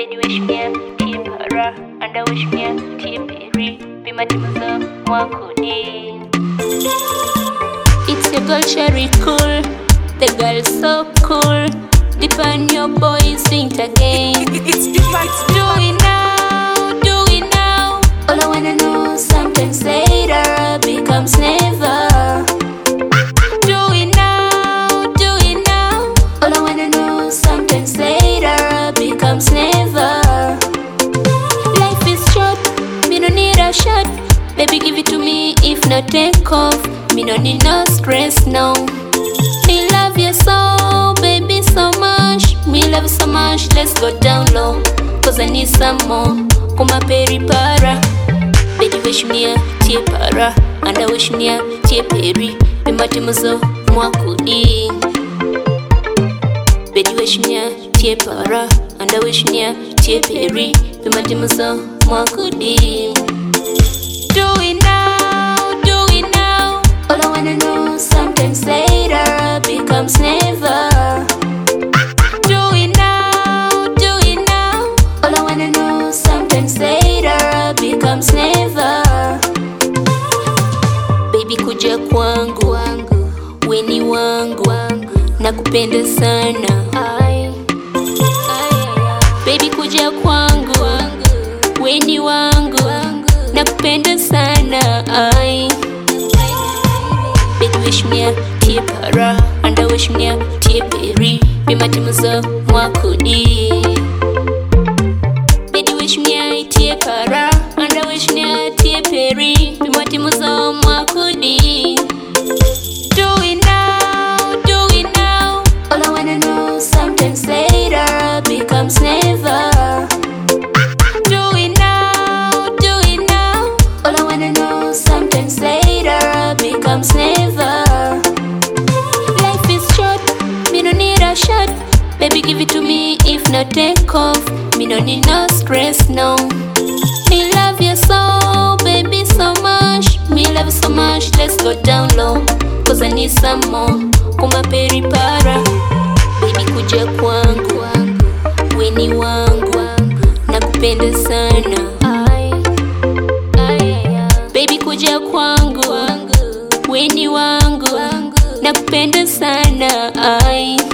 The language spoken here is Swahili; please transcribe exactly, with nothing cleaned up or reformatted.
Baby wish me a tip hara, and I wish me a tip berry. Be my timaza, wakudi. It's your girl Cherry Cool, the girl so cool. Dip on your boys think again. It's different. Do it now, do it now. All I wanna know, sometimes later becomes never. Do it now, do it now. All I wanna know, sometimes later becomes never. Life is short, me no need a shot. Baby give it to me, if not take off. Me no need no stress, no. Me love you so, baby, so much. Me love you so much, let's go down low, cause I need some more. Kuma peri para. Baby wish me a tia para, and I wish me a tia peri. Be my timazo, mwakudi. Baby wish me a tia para, and I wish me a tia peri. Be my timazo, mwakudi. Do it now, do it now. All I wanna know, sometimes later becomes never. Do it now, do it now. All I wanna know, sometimes later becomes never. Baby kuja kwangu, weni wangu, nakupenda sana. Baby kuja kwangu, weni wangu, nakupenda sana. Ay. Baby wish me a tia para, and I wish me a tia berry. Be my timaza, mwakudi. Baby wish me a tia para, and I wish me a tia berry. Be my timaza, mwakudi. Do it now, do it now. All I wanna know, sometimes later becomes never. Do it now, do it now. All I wanna know, sometimes later becomes never. Life is short, me no need a shot. Baby give it to me, if not take off. Me no need no stress, no. Me love you so, baby, so much. Me love you so much, let's go down low, cause I need some more. Kuma peri para. Baby kuja kwangu, weni wangu, nakupenda sana. Baby kuja kwangu, weni wangu, nakupenda sana. Ay.